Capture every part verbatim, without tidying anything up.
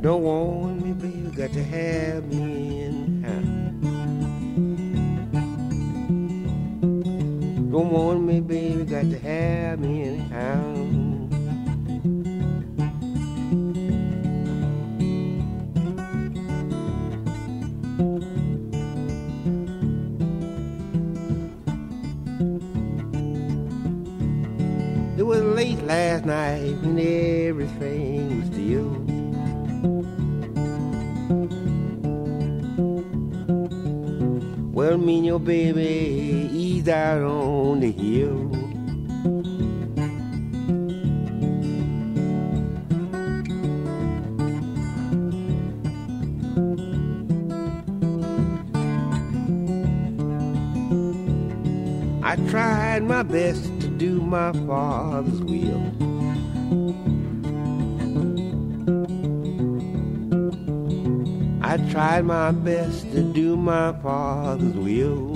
Don't want me, baby, got to have me anyhow. Don't want me, baby, got to have me anyhow. It was late last night when everything was still. Well, me and your baby eased out on the hill. I tried my best to do my father's will. I tried my best to do my father's will.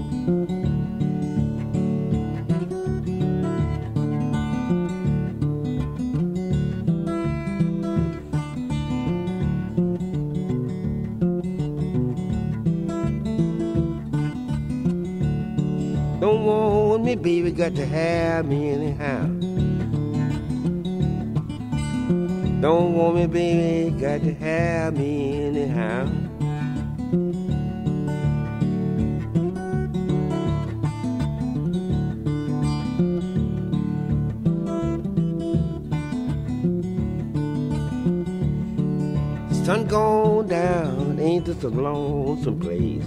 Don't want me, baby, got to have me anyhow. Don't want me, baby, got to have me anyhow. Sun gone down, ain't this a lonesome place?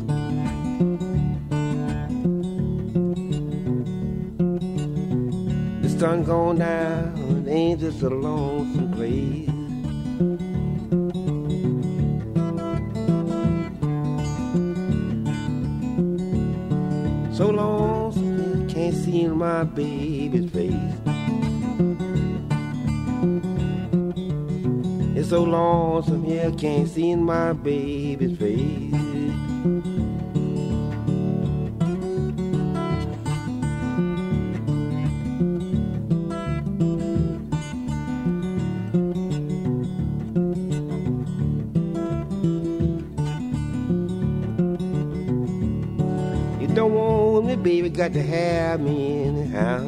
The sun gone down, ain't this a lonesome place? So lonesome, can't see my baby's face. It's so lonesome here, can't see my baby's face. You don't want me, baby, got to have me anyhow.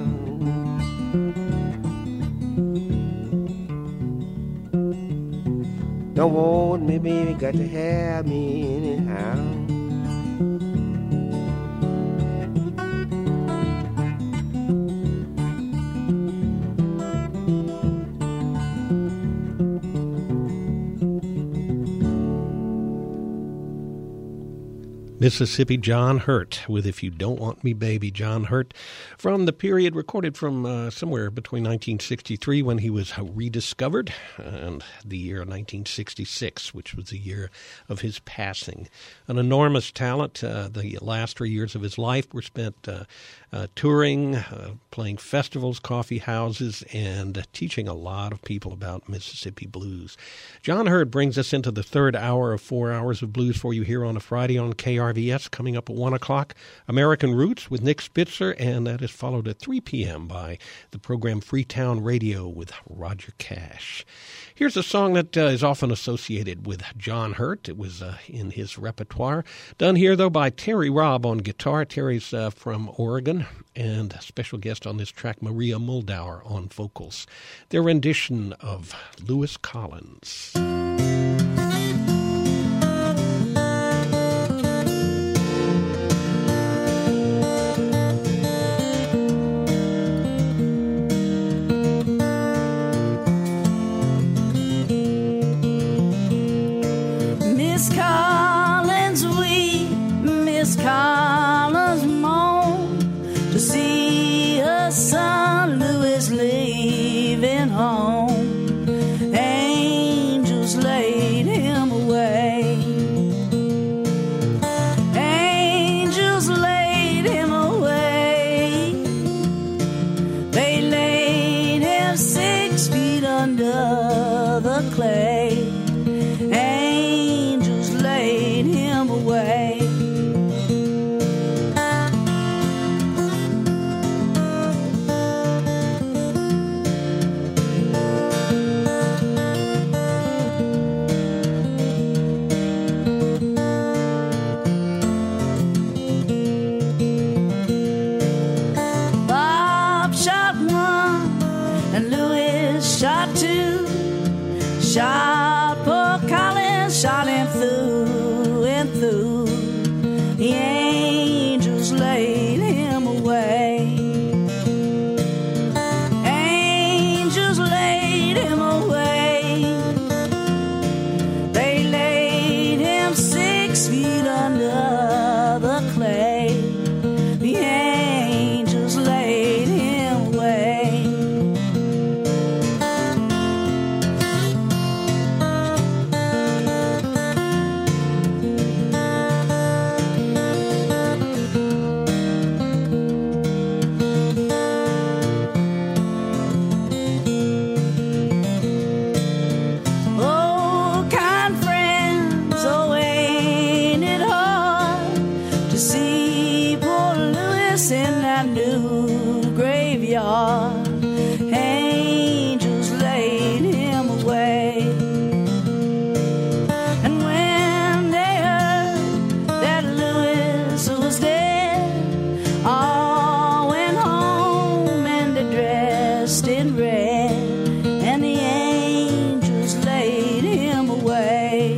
Don't want me, baby, got to have me anyhow. Mississippi John Hurt with If You Don't Want Me, Baby. John Hurt from the period recorded from uh, somewhere between nineteen sixty-three when he was rediscovered and the year nineteen sixty-six, which was the year of his passing. An enormous talent. Uh, the last three years of his life were spent uh, uh, touring, uh, playing festivals, coffee houses, and uh, teaching a lot of people about Mississippi blues. John Hurt brings us into the third hour of four hours of blues for you here on a Friday on K R V S. Coming up at one o'clock, American Roots with Nick Spitzer, and that is followed at three p.m. by the program Freetown Radio with Roger Cash. Here's a song that uh, is often associated with John Hurt. It was uh, in his repertoire. Done here, though, by Terry Robb on guitar. Terry's uh, from Oregon, and a special guest on this track, Maria Muldaur, on vocals. Their rendition of Lewis Collins. Collins moan to see her son Louis leaving home. Angels the angels laid him away. Angels laid him away. They laid him six feet under the clay. The angels laid him away. Oh, kind friends, oh, ain't it hard to see poor Louis in that new graveyard? Angels laid him away. And when they heard that Louis was dead, all went home and they dressed in red, and the angels laid him away.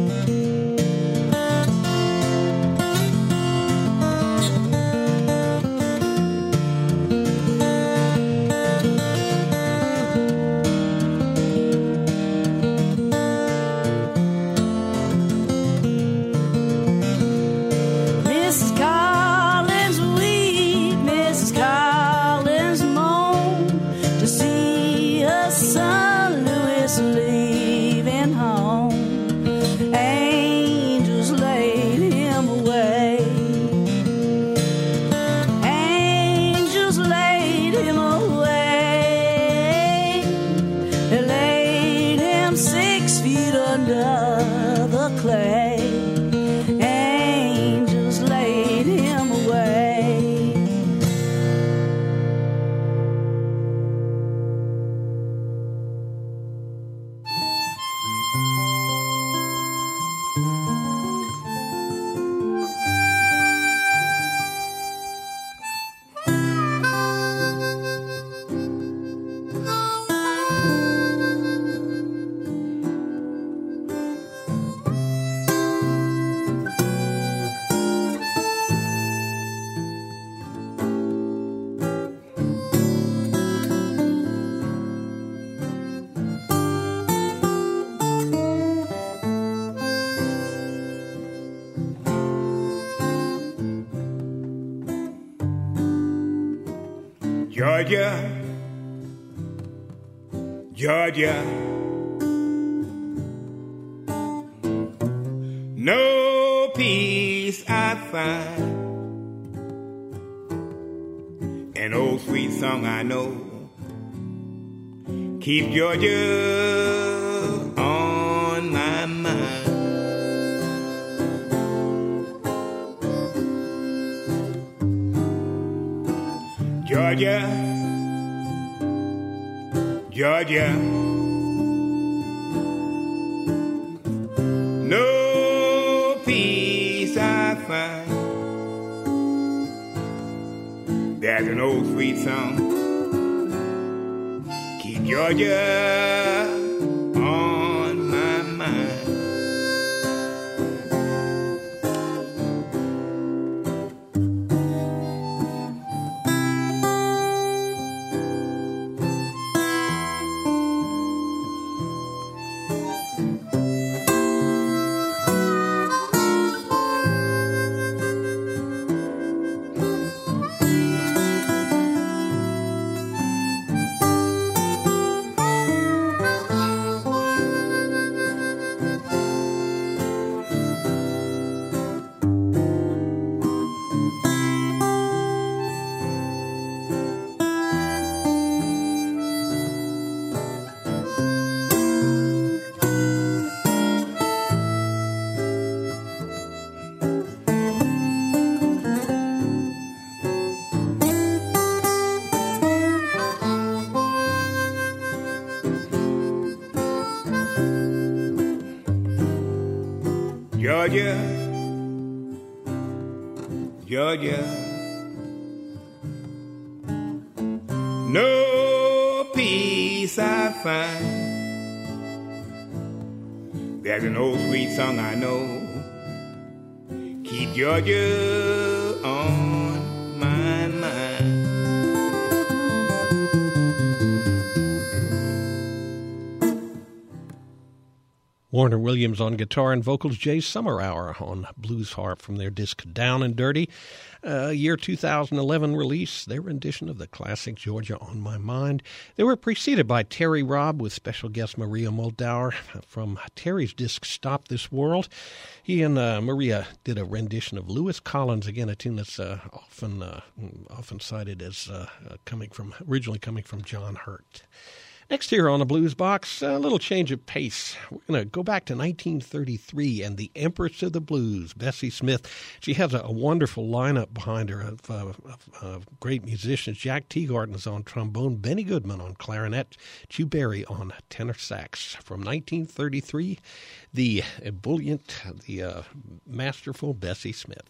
Missus Collins weep, Missus Collins moan to see her son Louis leaving home. Angels laid him away. Angels laid him away. They laid him six feet under the clay. Angels laid him away. Georgia, Georgia, no peace I find. An old sweet song I know, keep Georgia on my mind. Georgia, Georgia, no peace I find. There's an old sweet song, keep Georgia on my mind. Georgia, Georgia, no peace I find. There's an old sweet song I know, keep Georgia on my mind. Warner Williams on guitar and vocals, Jay Summerhour on blues harp from their disc Down and Dirty. Uh, year two thousand eleven release, their rendition of the classic Georgia on My Mind. They were preceded by Terry Robb with special guest Maria Muldaur from Terry's disc Stop This World. He and uh, Maria did a rendition of Lewis Collins, again a tune that's uh, often uh, often cited as uh, coming from originally coming from John Hurt. Next here on the Blues Box, a little change of pace. We're going to go back to nineteen thirty-three and the Empress of the Blues, Bessie Smith. She has a, a wonderful lineup behind her of, uh, of, of great musicians. Jack Teagarden is on trombone, Benny Goodman on clarinet, Chu Berry on tenor sax. From nineteen thirty-three, the ebullient, the uh, masterful Bessie Smith.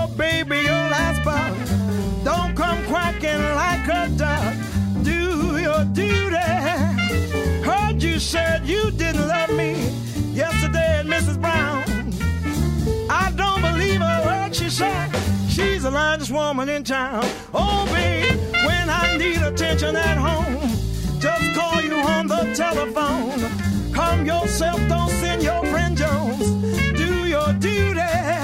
Don't come quacking like a duck. Do your your duty. Heard you said you didn't love me yesterday, Missus Brown. I don't believe a word she said. She's the largest woman in town. Oh, babe, when I need attention at home, just call you on the telephone. Come yourself, don't send your friend Jones. Do your duty.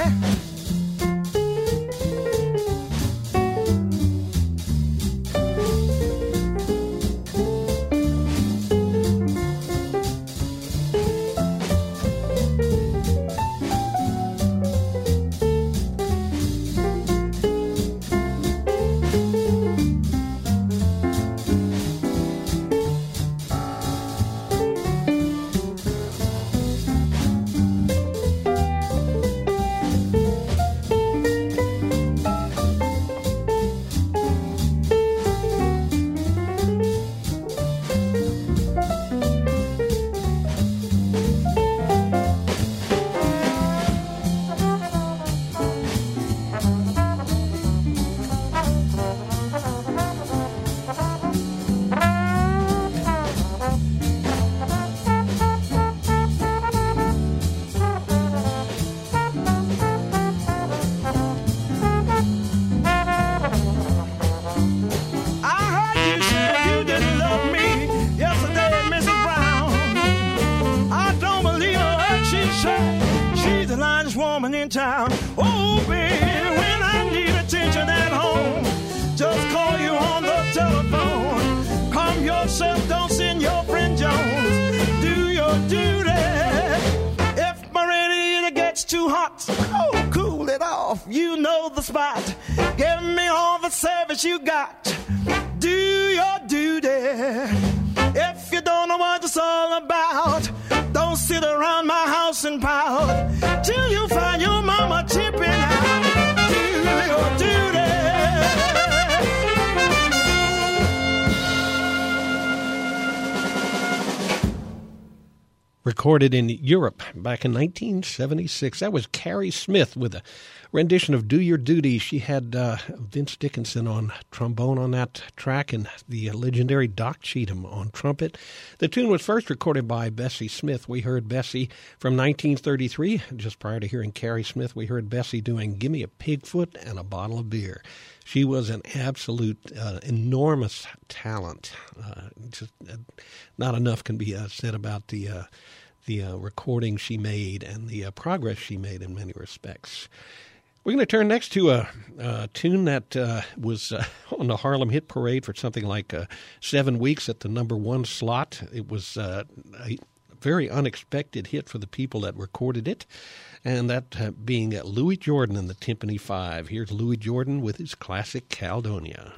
In town. Oh, baby, when I need attention at home, just call you on the telephone. Come yourself, don't send your friend Jones. Do your duty. If my radiator gets too hot, oh, cool it off. You know the spot. Give me all the service you got. Do your duty. If you don't know what it's all about, don't sit around my house and pout till you find your mama chipping out. Do your duty. Recorded in Europe back in nineteen seventy-six. That was Carrie Smith with a rendition of Do Your Duty. She had uh, Vince Dickinson on trombone on that track and the legendary Doc Cheatham on trumpet. The tune was first recorded by Bessie Smith. We heard Bessie from nineteen thirty-three. Just prior to hearing Carrie Smith, we heard Bessie doing Gimme a Pigfoot and a Bottle of Beer. She was an absolute, uh, enormous talent. Uh, just uh, not enough can be uh, said about the uh, the uh, recording she made and the uh, progress she made in many respects. We're going to turn next to a, a tune that uh, was uh, on the Harlem Hit Parade for something like uh, seven weeks at the number one slot. It was uh, a very unexpected hit for the people that recorded it, and that uh, being uh, Louis Jordan and the Timpani Five. Here's Louis Jordan with his classic Caledonia.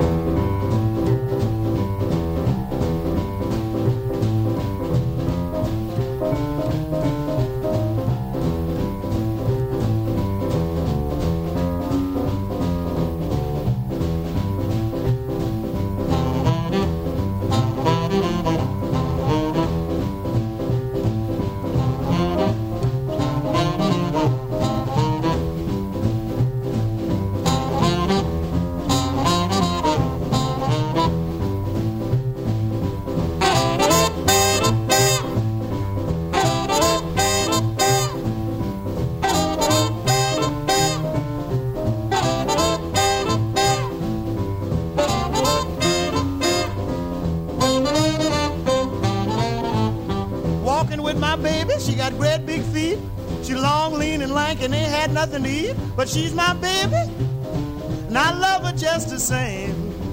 Nothing to eat, but she's my baby, and I love her just the same.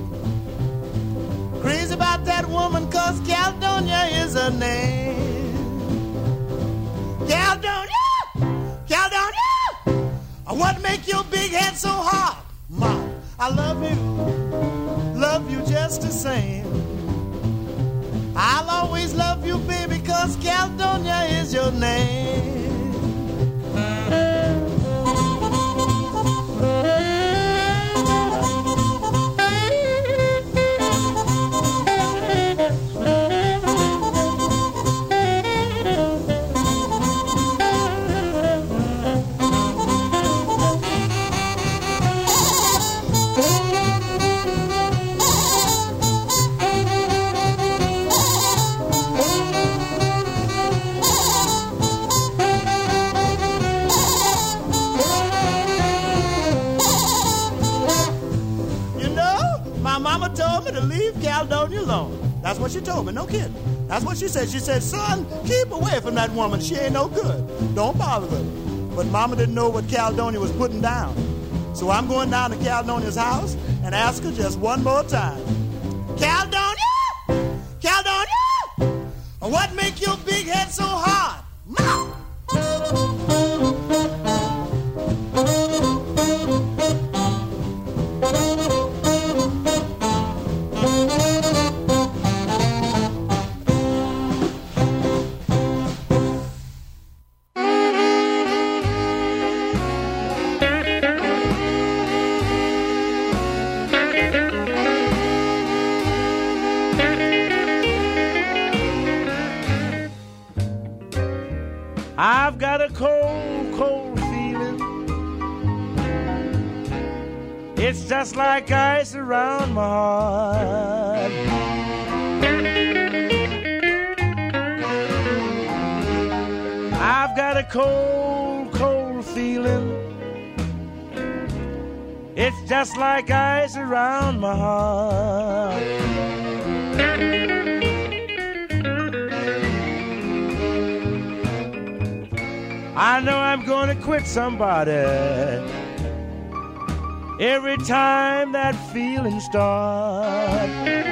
Crazy about that woman, cause Caledonia is her name. Caledonia, Caledonia, what make your big head so hard? Ma, I love you, love you just the same. I'll always love you, baby, cause Caledonia is your name. she told me, no kidding. That's what she said. She said, son, keep away from that woman. She ain't no good. Don't bother with her. But Mama didn't know what Caledonia was putting down. So I'm going down to Caledonia's house and ask her just one more time. Caledonia! Caledonia! What make your big head so hard? Ma! I've got a cold, cold feeling. It's just like ice around my heart. I've got a cold, cold feeling. It's just like ice around my heart. I know I'm gonna quit somebody every time that feeling starts.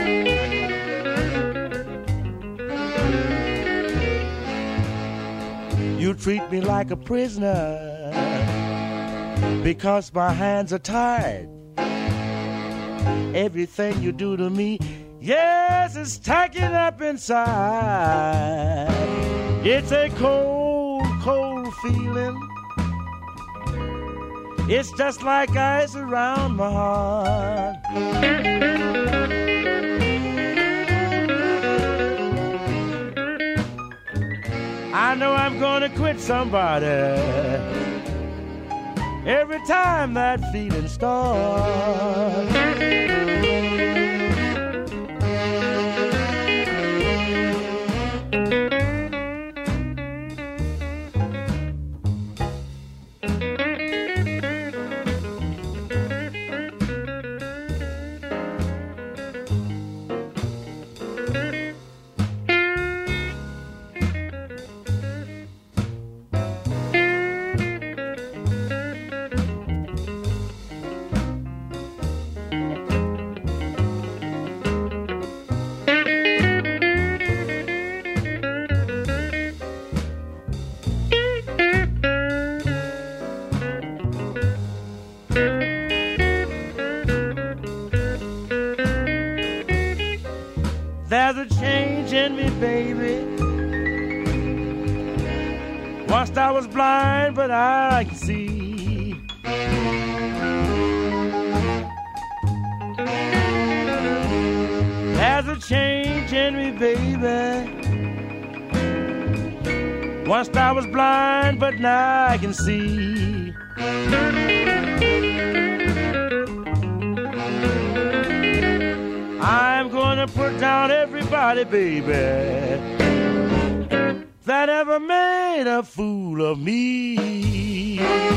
You treat me like a prisoner because my hands are tied. Everything you do to me, yes, it's tacking up inside. It's a cold, cold feeling. It's just like ice around my heart. I know I'm gonna quit somebody every time that feeling starts. There's a change in me, baby. Once I was blind, but I can see. There's a change in me, baby. Once I was blind, but now I can see. I'm gonna put down everybody, baby, that ever made a fool of me.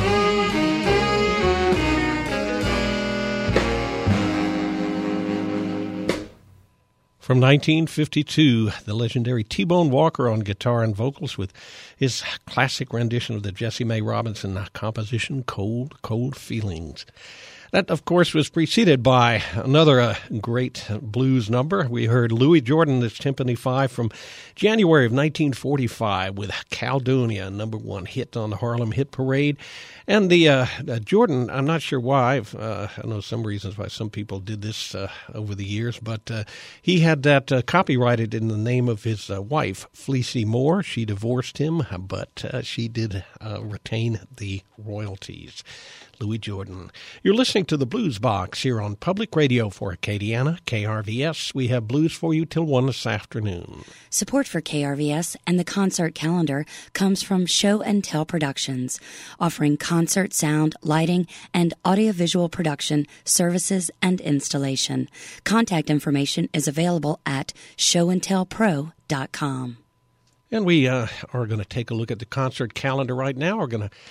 From nineteen fifty-two, the legendary T-Bone Walker on guitar and vocals with his classic rendition of the Jessie Mae Robinson composition, Cold, Cold Feelings. That, of course, was preceded by another uh, great blues number. We heard Louis Jordan, this Timpani Five from January of nineteen forty-five with Caledonia, number one hit on the Harlem Hit Parade. And the uh, uh, Jordan, I'm not sure why. Uh, I know some reasons why some people did this uh, over the years, but uh, he had that uh, copyrighted in the name of his uh, wife, Fleecy Moore. She divorced him, but uh, she did uh, retain the royalties. Louis Jordan. You're listening to the Blues Box here on Public Radio for Acadiana, K R V S. We have blues for you till one this afternoon. Support for K R V S and the concert calendar comes from Show and Tell Productions, offering concert sound, lighting, and audiovisual production services and installation. Contact information is available at show and tell pro dot com. And we uh, are going to take a look at the concert calendar right now. We're going to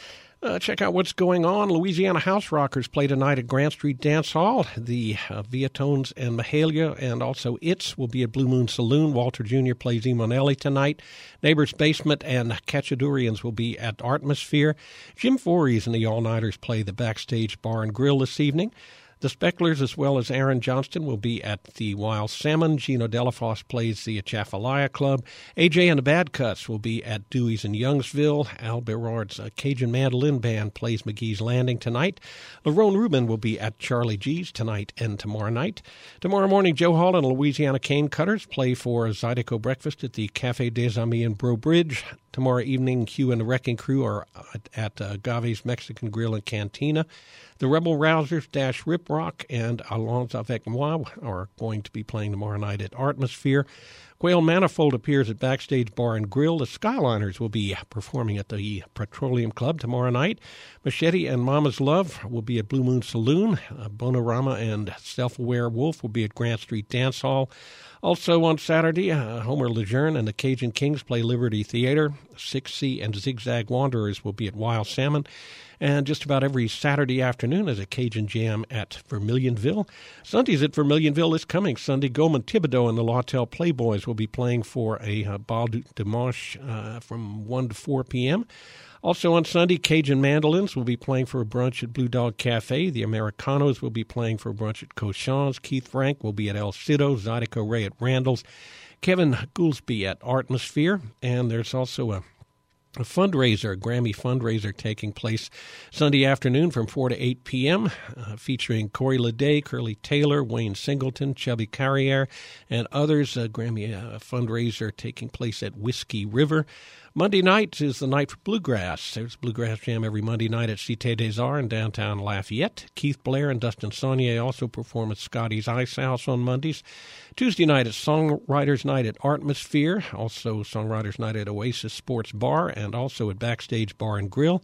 Uh, check out what's going on. Louisiana House Rockers play tonight at Grant Street Dance Hall. The uh, Viatones and Mahalia and also It's will be at Blue Moon Saloon. Walter Junior plays Emonelli tonight. Neighbors Basement and Cachadurians will be at Atmosphere. Jim Voorhees and the All-Nighters play the Backstage Bar and Grill this evening. The Specklers, as well as Aaron Johnston, will be at the Wild Salmon. Gino Delafosse plays the Atchafalaya Club. A J and the Bad Cuts will be at Dewey's in Youngsville. Al Berard's uh, Cajun Mandolin Band plays McGee's Landing tonight. Lerone Rubin will be at Charlie G's tonight and tomorrow night. Tomorrow morning, Joe Hall and Louisiana Cane Cutters play for Zydeco Breakfast at the Café des Amis in Breaux Bridge. Tomorrow evening, Q and the Wrecking Crew are at, at uh, Gavi's Mexican Grill and Cantina. The Rebel Rousers, Dash Rip Rock, and Allons Avec Moi are going to be playing tomorrow night at Atmosphere. Quail Manifold appears at Backstage Bar and Grill. The Skyliners will be performing at the Petroleum Club tomorrow night. Machete and Mama's Love will be at Blue Moon Saloon. Uh, Bonorama and Self-Aware Wolf will be at Grant Street Dance Hall. Also on Saturday, uh, Homer Lejeune and the Cajun Kings play Liberty Theater. six C and Zigzag Wanderers will be at Wild Salmon. And just about every Saturday afternoon is a Cajun Jam at Vermilionville. Sundays at Vermilionville this coming Sunday. Goldman Thibodeau and the Lawtell Playboys will be playing for a uh, Bal du Dimanche uh, from one to four p.m. Also on Sunday, Cajun Mandolins will be playing for a brunch at Blue Dog Cafe. The Americanos will be playing for a brunch at Cochon's. Keith Frank will be at El Cido. Zydeco Ray at Randall's. Kevin Goolsby at Atmosphere. And there's also a A fundraiser, a Grammy fundraiser taking place Sunday afternoon from four to eight p.m., uh, featuring Corey Leday, Curly Taylor, Wayne Singleton, Chubby Carriere, and others. A Grammy uh, fundraiser taking place at Whiskey River. Monday night is the night for Bluegrass. There's Bluegrass Jam every Monday night at Cité des Arts in downtown Lafayette. Keith Blair and Dustin Saunier also perform at Scotty's Ice House on Mondays. Tuesday night is Songwriters Night at Atmosphere, also Songwriters Night at Oasis Sports Bar, and also at Backstage Bar and Grill.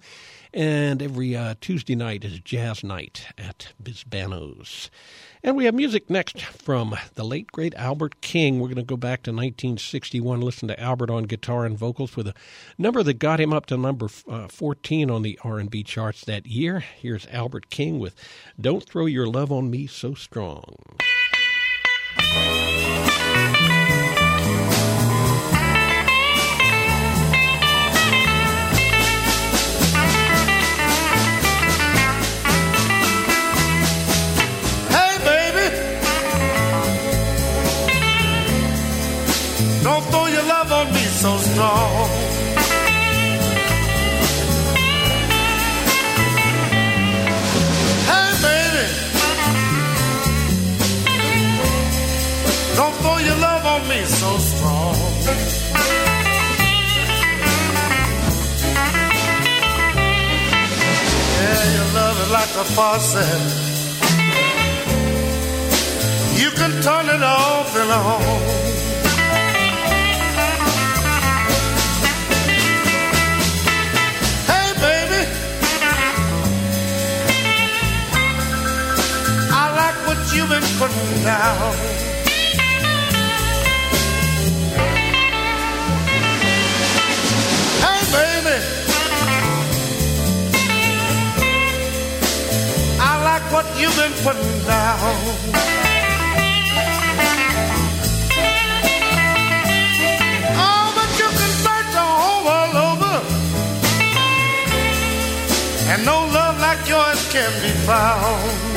And every uh, Tuesday night is Jazz Night at Bisbano's. And we have music next from the late, great Albert King. We're going to go back to nineteen sixty-one, listen to Albert on guitar and vocals with a number that got him up to number uh, fourteen on the R and B charts that year. Here's Albert King with Don't Throw Your Love on Me So Strong. Don't throw your love on me so strong. Hey, baby, don't throw your love on me so strong. Yeah, your love is like a faucet. You can turn it off and on. You've been putting down. Hey, baby, I like what you've been putting down. Oh, but you can search the whole world over, and no love like yours can be found.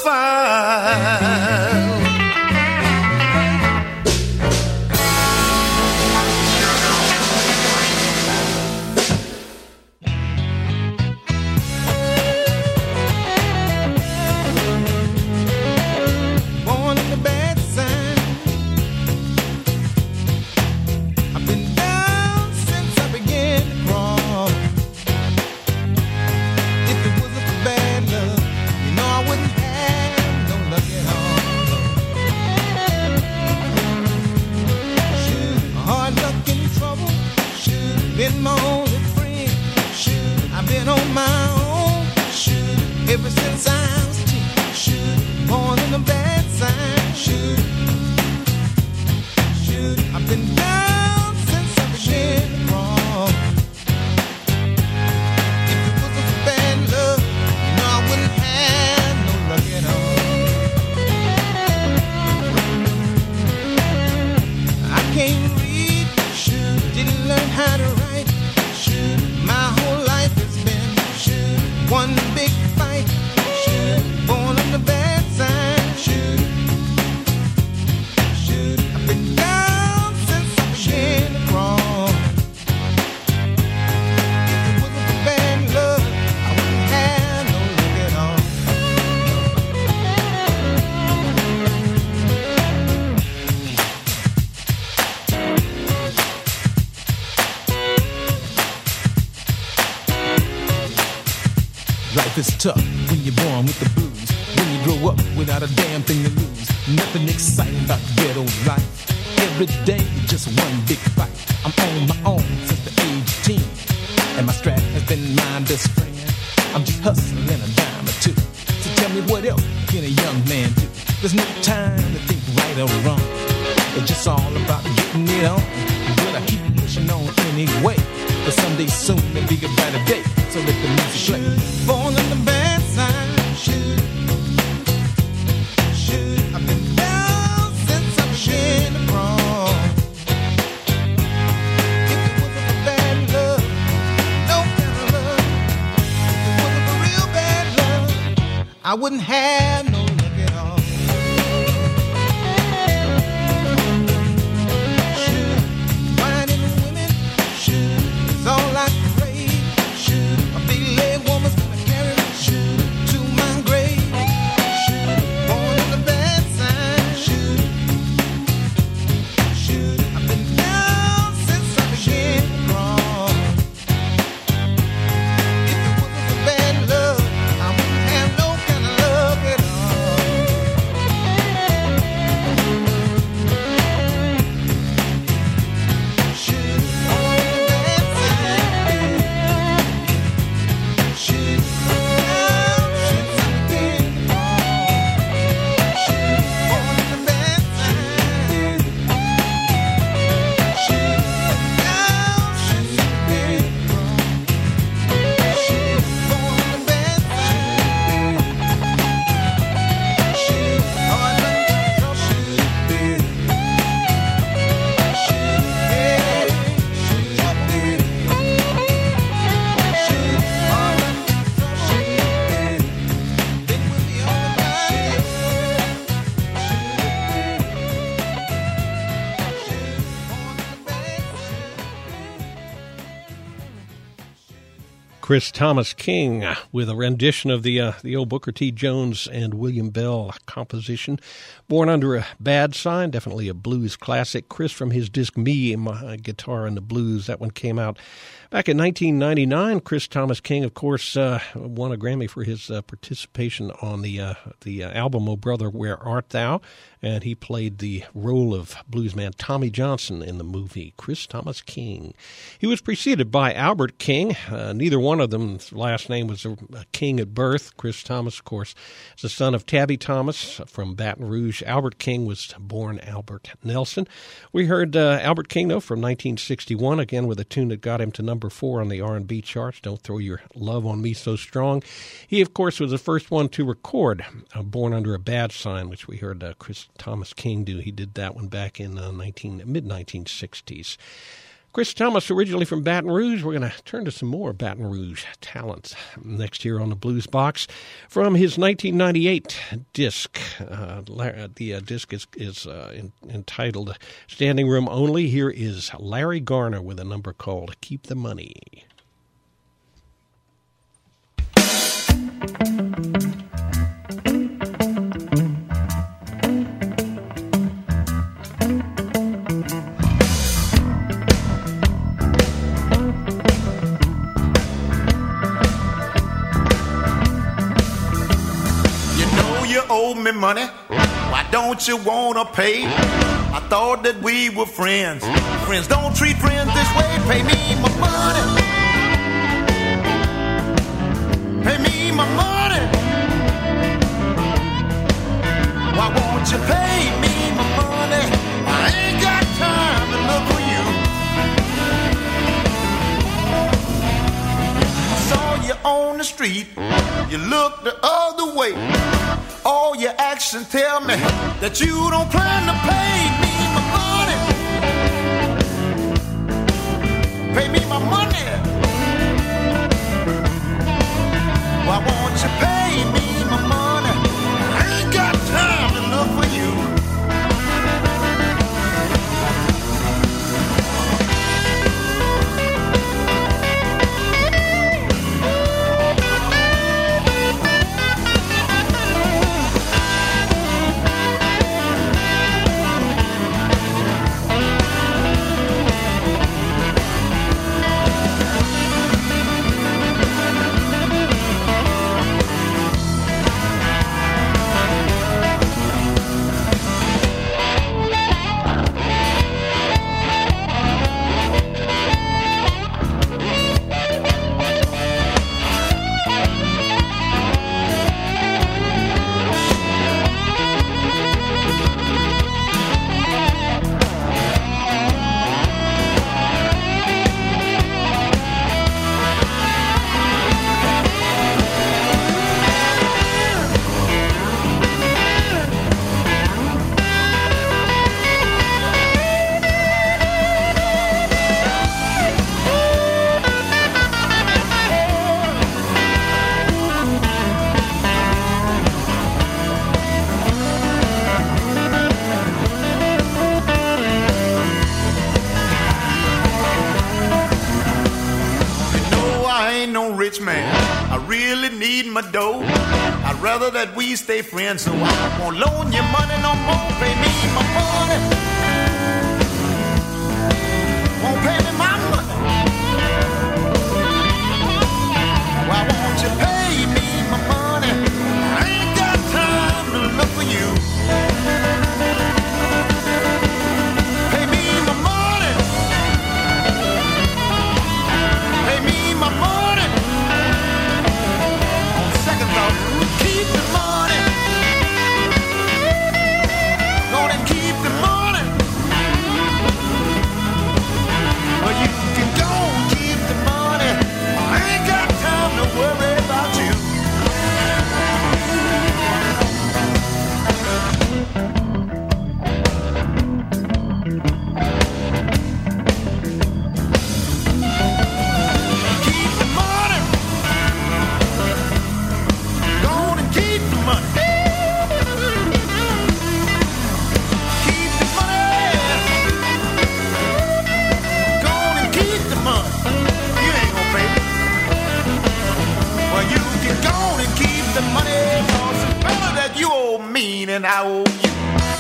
fine. Been my only friend. Shoot, I've been on my own. Shoot, ever since I was a teen. Shoot, born in the bad side. Shoot, shoot, I've been down since I began to crawl. If it wasn't for bad luck, you know I wouldn't have no luck at all. I can't read. Shoot, didn't learn how to write. My whole life has been shoot, one big fight. Shoot, born on the bad side. Shoot, shoot, I've been down since I began to crawl. If it wasn't for bad luck, I wouldn't have no luck at all. Life is tough when you're born with the blues. When you grow up without a damn thing to lose. Nothing exciting about ghetto life. Every day just one big fight. I'm on my own since the age of ten. And my strap has been my best friend. I'm just hustling a dime or two. So tell me what else can a young man do? There's no time to think right or wrong. It's just all about getting it on. Will I keep pushing on anyway? But someday soon there'll be a brighter day. So let the music play. Born on the bad side. Shoot, shoot. I've been down since I began to crawl. If it wasn't for bad love, no kind of love. If it wasn't for real bad love, I wouldn't have no luck at all. Shoot, finding women, shoot, is all I crave. Shoot, a big leg woman's gonna carry me, shoot, to my grave. Shoot, born on the bad side. Shoot, shoot, I've been down since I began to crawl. If it wasn't for bad love, I wouldn't have no kind of luck at all. Shoot, born on the bad side. Shoot, down since I began to crawl. Shoot, born on the bad side. Shoot, down since I began to crawl. Shoot, born on the bad side. Shoot, hard luck and trouble. Shoot, shoot, yeah. Shoot, shoot, hard luck and trouble. Shoot, been with me all my life. Shoot, born on the bad Chris Thomas King with a rendition of the uh, the old Booker T. Jones and William Bell composition, Born Under a Bad Sign, definitely a blues classic. Chris from his disc Me, My Guitar and the Blues, that one came out back in nineteen ninety-nine. Chris Thomas King, of course, uh, won a Grammy for his uh, participation on the uh, the uh, album "Oh Brother, Where Art Thou?" and he played the role of bluesman Tommy Johnson in the movie. Chris Thomas King. He was preceded by Albert King. Uh, neither one of them's last name was a, a King at birth. Chris Thomas, of course, is the son of Tabby Thomas from Baton Rouge. Albert King was born Albert Nelson. We heard uh, Albert King, though, from nineteen sixty-one, again with a tune that got him to number four on the R and B charts, Don't Throw Your Love on Me So Strong. He, of course, was the first one to record uh, Born Under a Bad Sign, which we heard uh, Chris Thomas King do. He did that one back in uh, nineteen, mid nineteen sixties. Chris Thomas, originally from Baton Rouge. We're going to turn to some more Baton Rouge talents next year on the Blues Box. From his nineteen ninety-eight disc, uh, the uh, disc is, is uh, in, entitled Standing Room Only. Here is Larry Garner with a number called Keep the Money. Owe me money, why don't you wanna pay? I thought that we were friends. Friends don't treat friends this way. Pay me my money. Pay me my money. Why won't you pay me my money? I ain't got time to look for you. I saw you on the street. You looked the other way. All your actions tell me that you don't plan to pay me my money. Pay me my money. Why won't you pay me my money? I ain't got time to look for you. My dough. I'd rather that we stay friends, so I won't loan you money no more. Pay me my money. Won't pay me my money. Why won't you pay me my money? I ain't got time to look for you. Pay me my money. Pay me my money. Keep the money. Go and keep the money. Well, you can go and keep the money. I ain't got time to worry about you. Keep the money. Go and keep the money. Keep the money. Go and keep the money. You ain't gonna pay me. Well, you can go and keep the money, 'cause it's better that you owe me than I owe you.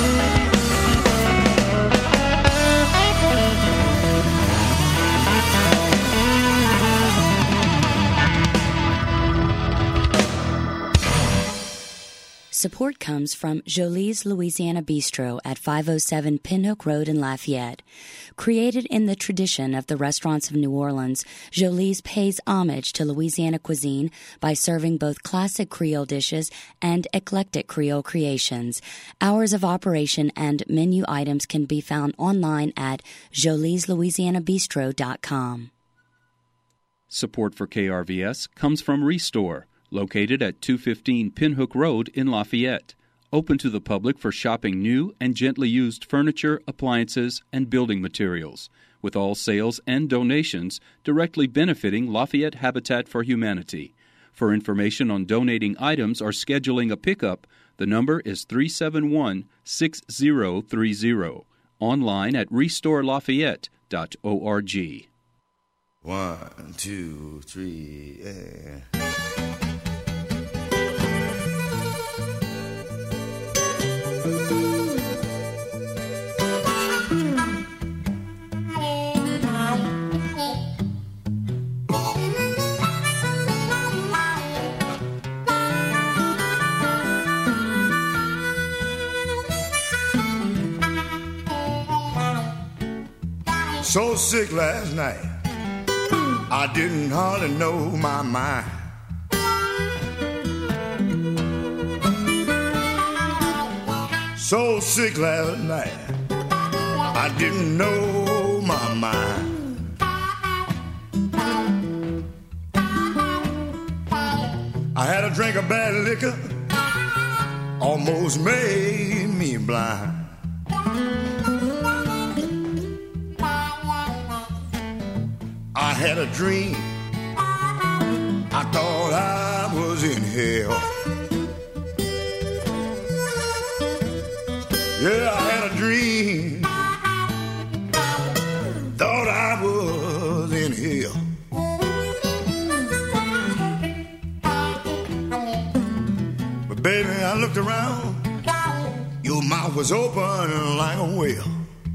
Support comes from Jolie's Louisiana Bistro at five oh seven Pinhook Road in Lafayette. Created in the tradition of the restaurants of New Orleans, Jolie's pays homage to Louisiana cuisine by serving both classic Creole dishes and eclectic Creole creations. Hours of operation and menu items can be found online at jolies louisiana bistro dot com. Support for K R V S comes from Restore, located at two fifteen Pinhook Road in Lafayette. open to the public for shopping new and gently used furniture, appliances, and building materials, with all sales and donations directly benefiting Lafayette Habitat for Humanity. For information on donating items or scheduling a pickup, the number is three seven one, six zero three zero. Online at restore lafayette dot org. One, two, three, yeah. So sick last night, I didn't hardly know my mind. So sick last night, I didn't know my mind. I had a drink of bad liquor, almost made me blind. I had a dream, I thought I was in hell. Yeah, I had a dream, thought I was in hell. But baby, I looked around, your mouth was open like a whale.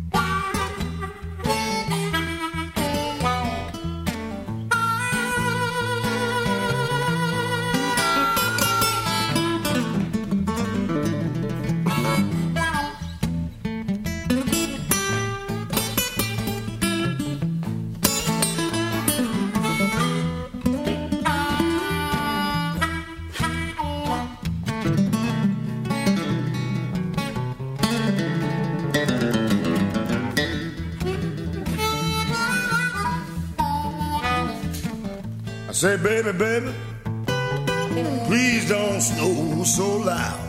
Say, baby, baby, please don't snow so loud.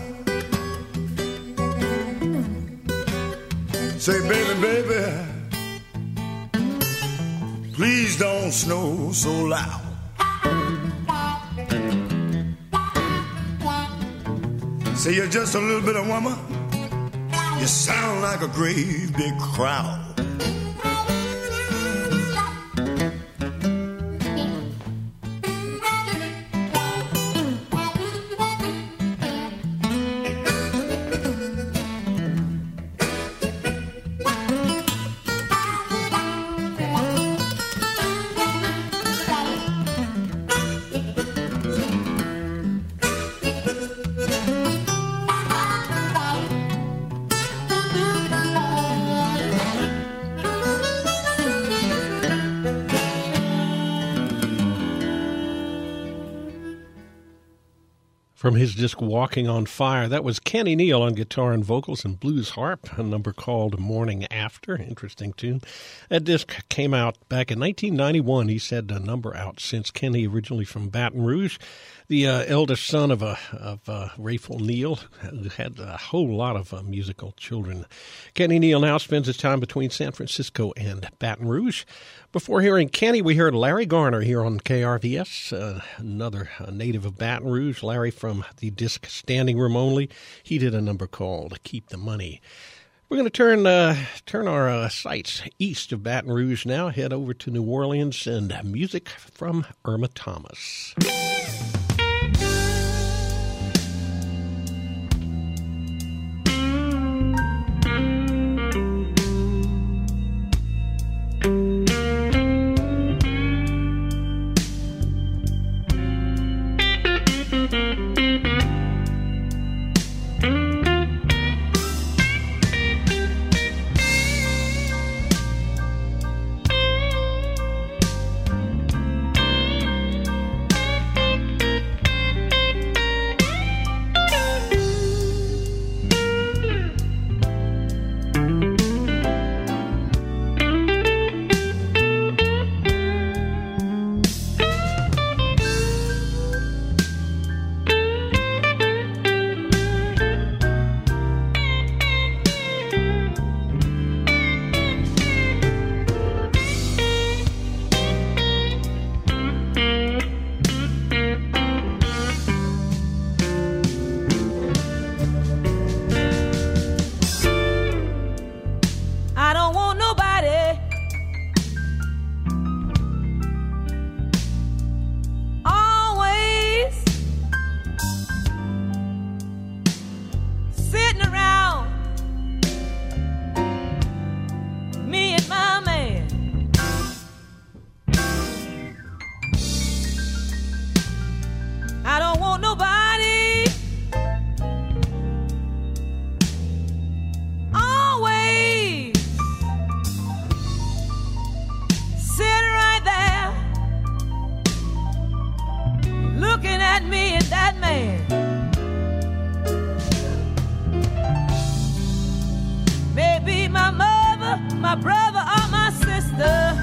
Say, baby, baby, please don't snow so loud. Say, you're just a little bit of woman, you sound like a great big crowd. From his disc Walking on Fire, that was Kenny Neal on guitar and vocals and blues harp, a number called Morning After. Interesting tune. That disc came out back in nineteen ninety-one. He's had a number out since. Kenny, originally from Baton Rouge, the uh, eldest son of a of uh, Rayful Neal, who had a whole lot of uh, musical children. Kenny Neal now spends his time between San Francisco and Baton Rouge. Before hearing Kenny, we heard Larry Garner here on K R V S, uh, another uh, native of Baton Rouge. Larry from the disc Standing Room Only. He did a number called Keep the Money. We're going to turn uh, turn our uh, sights east of Baton Rouge now, head over to New Orleans, and music from Irma Thomas. my brother or my sister.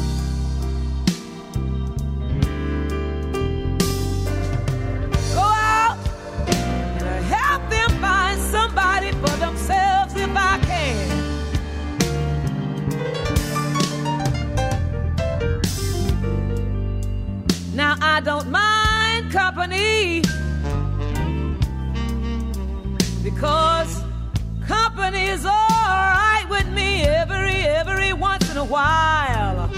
Go out and help them find somebody for themselves if I can. Now I don't mind company, because company is all right with me every, every once in a while.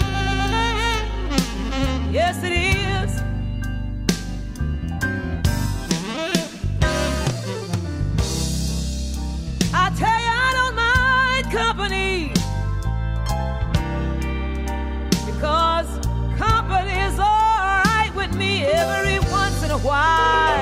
Yes, it is. I tell you, I don't mind company, because company is all right with me every once in a while.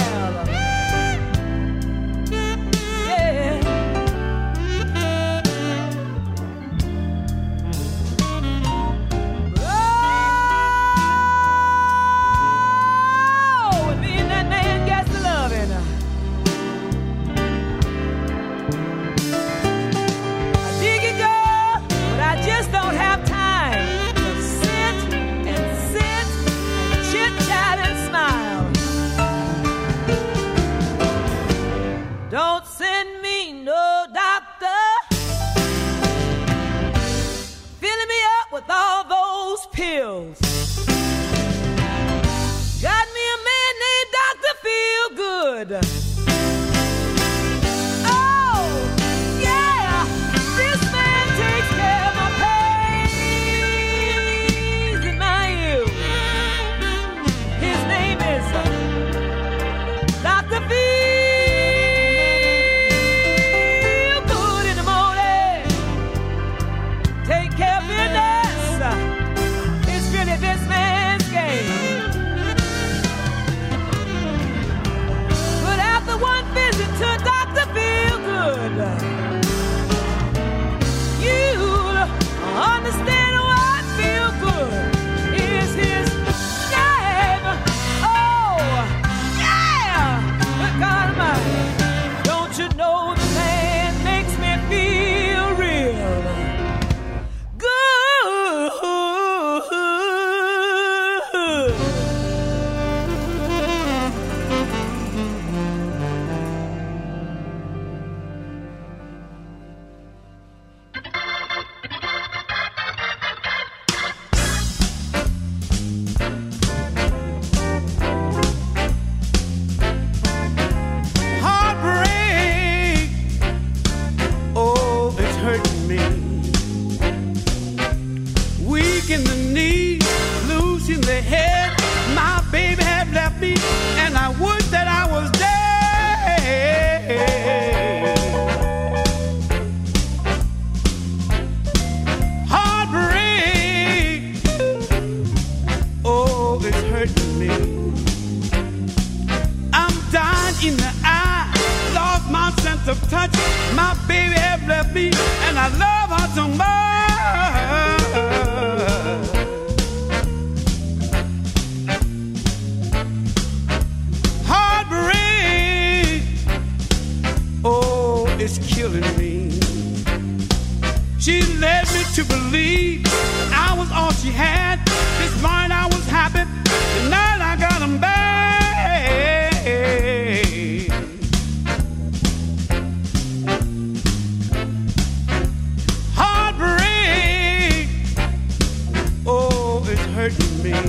Don't send me no doctor filling me up with all those pills. Got me a man named Doctor Feelgood. Oh, yeah, this man takes care of my pains and my ills. His name is Doctor Feelgood. This man's game. But after one visit to Doctor Feelgood, you'll understand why Feelgood is his name. Oh, yeah! But God Almighty, don't you know the man makes me feel real good? In the knees, loose in the head. My baby had left me, and I wish that I was dead. Heartbreak, oh, it's hurting me. I'm dying in the eye, lost my sense of touch. My baby had left me, and I love her so much. Heartbreak, oh, it's killing me. She led me to believe I was all she had. This morning I was happy, tonight I got 'em back. Heartbreak, oh, it's hurting me.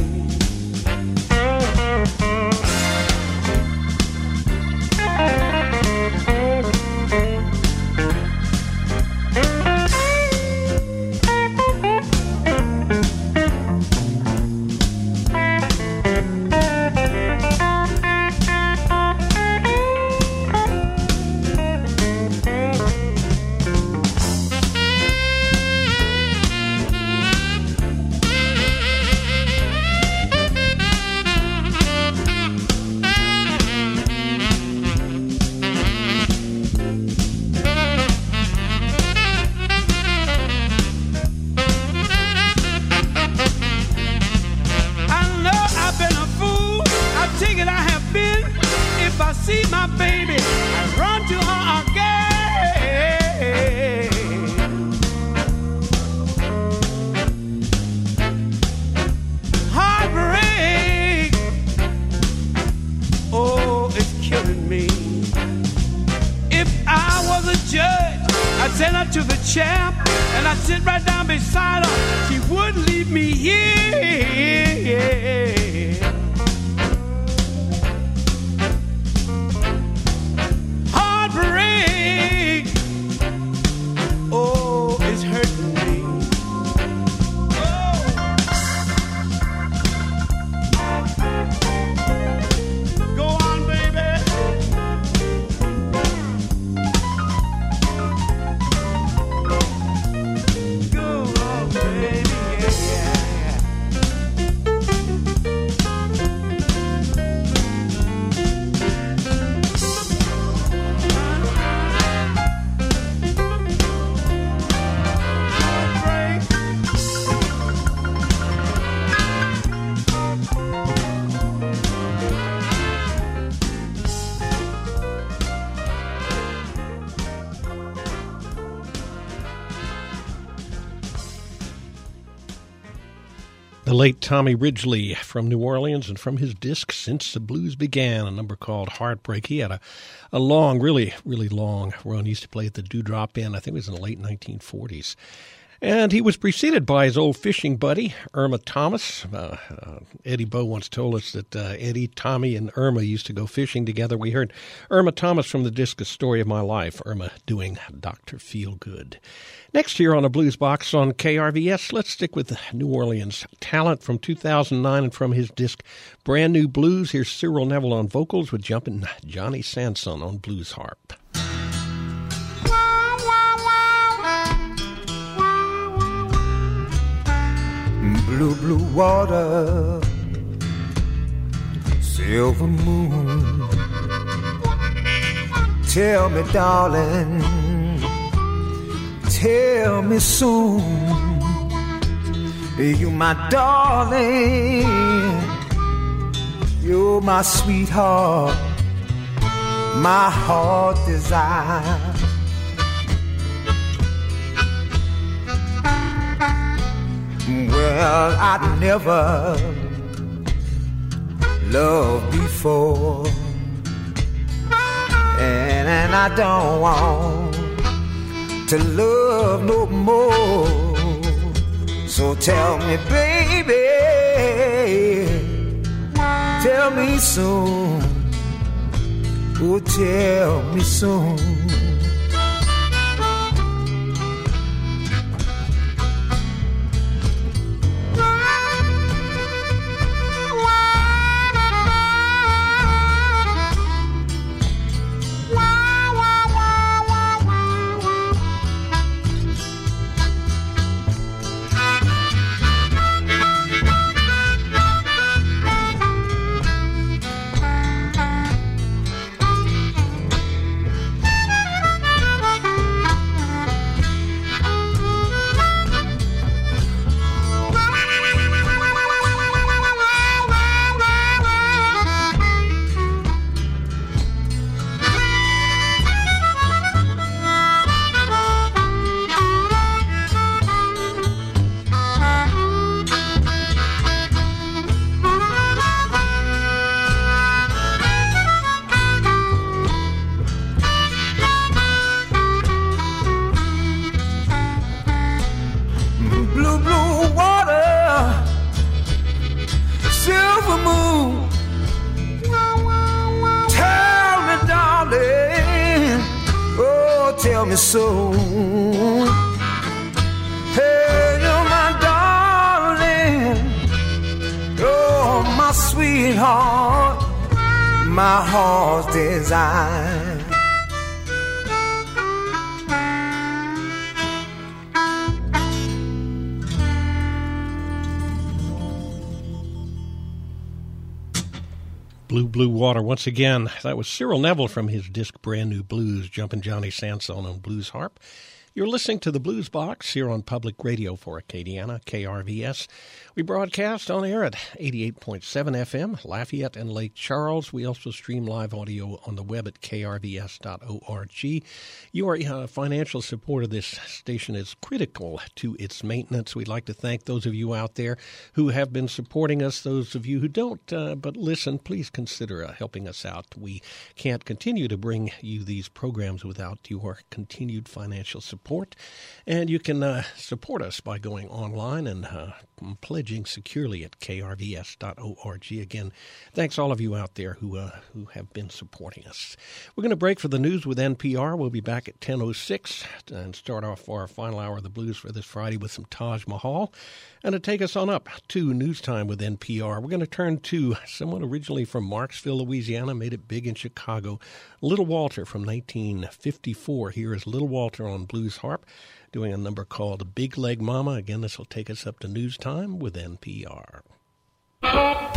me here. Heartbreak, oh, it's hurting me. Oh. Go on, baby. Go on, baby. The late Tommy Ridgely from New Orleans, and from his disc Since the Blues Began, a number called Heartbreak. He had a, a long, really, really long run. He used to play at the Dewdrop Inn, I think it was in the late nineteen forties. And he was preceded by his old fishing buddy, Irma Thomas. Uh, uh, Eddie Bo once told us that uh, Eddie, Tommy, and Irma used to go fishing together. We heard Irma Thomas from the disc A Story of My Life, Irma doing Doctor Feelgood. Next here on a Blues Box on K R V S, let's stick with New Orleans talent from two thousand nine, and from his disc Brand New Blues, here's Cyril Neville on vocals with Jumpin' Johnny Sanson on blues harp. Blue, blue water, silver moon. Tell me, darling, tell me soon. You my darling, you're my sweetheart, my heart desire. Well, I never loved before, and, and I don't want to love no more. So tell me, baby, tell me soon, oh, tell me soon. Tell me so. Hey, you're my darling, you're my sweetheart, my heart's desire. Blue, Blue Water. Once again, that was Cyril Neville from his disc Brand New Blues, Jumpin' Johnny Sanson on blues harp. You're listening to the Blues Box here on Public Radio for Acadiana, K R V S. We broadcast on air at eighty-eight point seven F M, Lafayette and Lake Charles. We also stream live audio on the web at K R V S dot org. Your uh, financial support of this station is critical to its maintenance. We'd like to thank those of you out there who have been supporting us. Those of you who don't uh, but listen, please consider uh, helping us out. We can't continue to bring you these programs without your continued financial support. support. And you can uh, support us by going online and uh, pledging securely at k r v s dot org. Again, thanks all of you out there who uh, who have been supporting us. We're going to break for the news with N P R. We'll be back at ten oh six and start off our final hour of the blues for this Friday with some Taj Mahal. And to take us on up to News Time with N P R, we're going to turn to someone originally from Marksville, Louisiana, made it big in Chicago, Little Walter from nineteen fifty-four. Here is Little Walter on blues harp, doing a number called Big Leg Mama. Again, this will take us up to News Time with N P R.